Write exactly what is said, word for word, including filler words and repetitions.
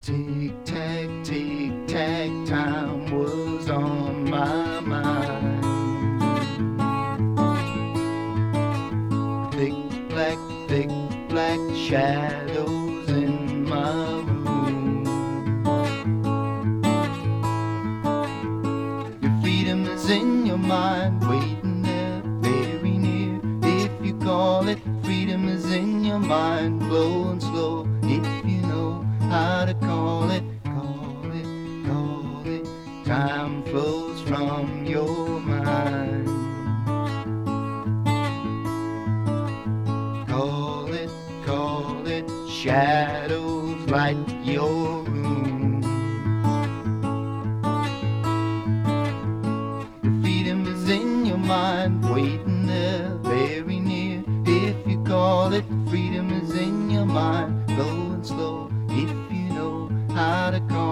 Tick-tack, tick-tack, time was on my mind. Thick black, thick black shadows in my room. Your freedom is in your mind, waiting there very near. If you call it, freedom is in your mind, blowing slow. If you know how to call it, call it, call it. Time flows from your mind. Call it, call it. Shadows light your room. Your freedom is in your mind, waiting there very near. If you call it, freedom is in your mind, blowing slow. If you know how to call